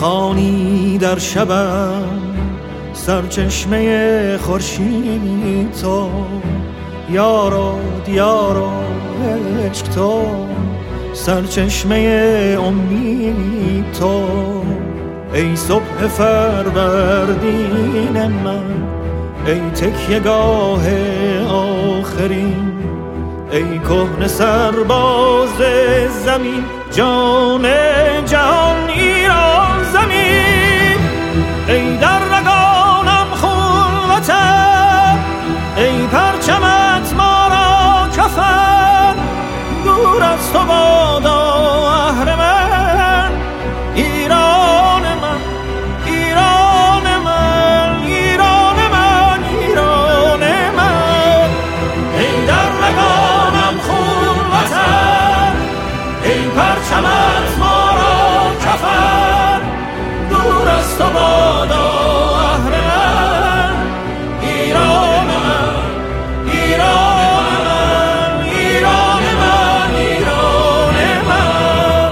خوانی در شبم سرچشمه خورشید تو، یارو دیارو عشق تو، سرچشمه امید تو. ای صبح فروردین من، ای تکیه‌گاه آخرین، ای کهنه سرباز زمین، جان جهان ایران زمین. ای در رگانم خون وطن، ای پرچمت ما را کفن، دور از تو بادا اهرمن، ایران من، ایران من، ایران من، ایران من. ای در رگانم خون وطن، ای پرچمت ما را کفن، دور از تو بادا اهرمن، ایران من، ایران من، ایران من، ایران من.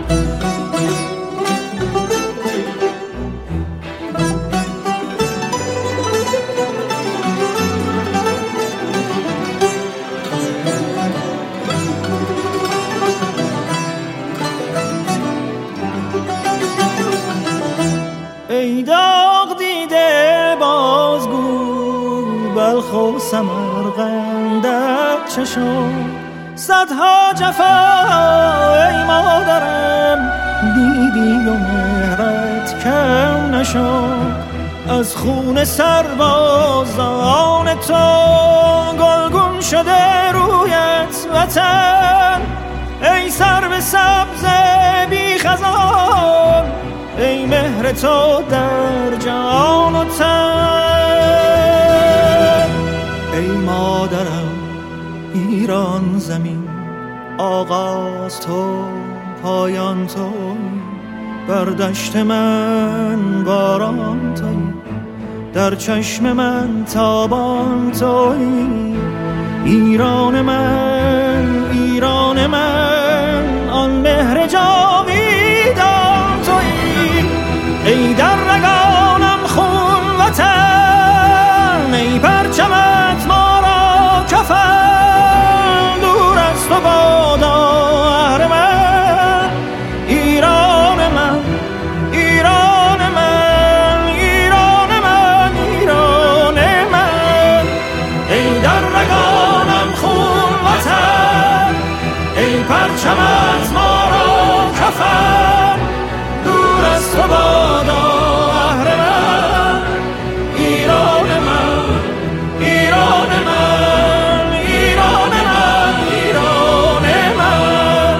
ای داغ دیده بازگو بلخ و سمرقندت چه شد؟ صدها جفا ای مادرم دیدی و مهرت کم نشد. از خون سربازان تو گلگون شده رویت وطن، ای سرو سبز بی خزان، ای مهر تو در جان و تن. ای مادرم ایران زمین، آغاز تو پایان تو، بر دشت من باران تویی، در چشم من تابان تویی. ایران من، ایران من، آن مهر جاویدان تویی. ای در رگانم خون وطن، ای پرچمت ما را کفن، دور از تو بادا اهرمن، ایران من، ایران من، ایران من، ایران من. ای در رگانم خون وطن، ای پرچمت ما را کفن، دور از تو بادا اهرمن، ایران من، ایران من، ایران من، ایران من.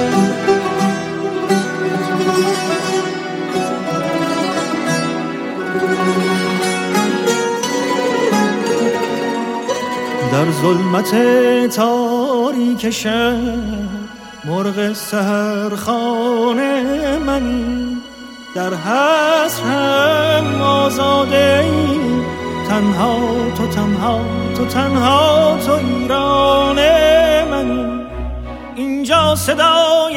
در ظلمت تاریک شب مرغ سحرخانه منی، در حسرم آزاده ای، تنها تو، تنها تو، تنها تو ایران منی. اینجا صدای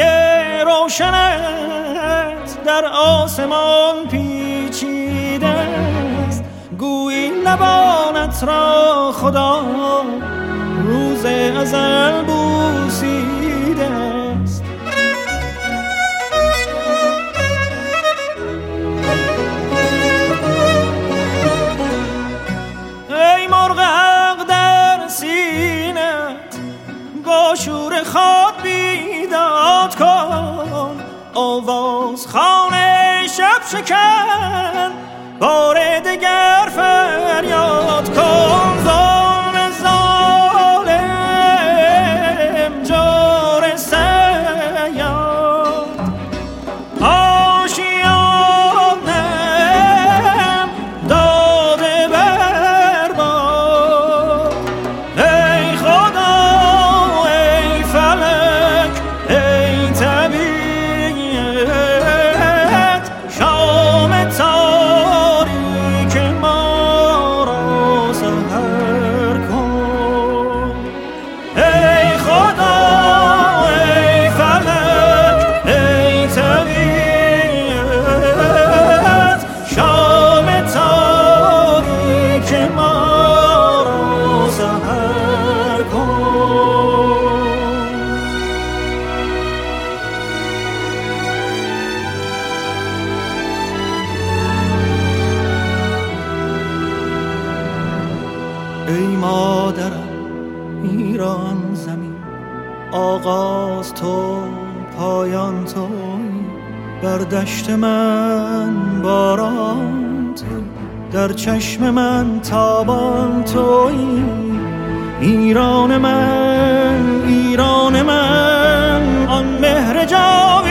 روشنت در آسمان پیچیده است، گویی لبانت را خدا روز ازل بوسیده است. ای مرغ حق در سینت با شور خود بیداد کن، آواز خانه شب شکن، بار دگر فریاد کن. ظالم ظالم جور سیاد، آشیانم داده برباد. ای خدا ای فلک ای طبیعت، شام تاریک ما ای مادرم ایران زمین، آغاز تو پایان توی، بر دشت من باران توی، در چشم من تابان توی. ایران من، ایران من، آن مهر جاویدان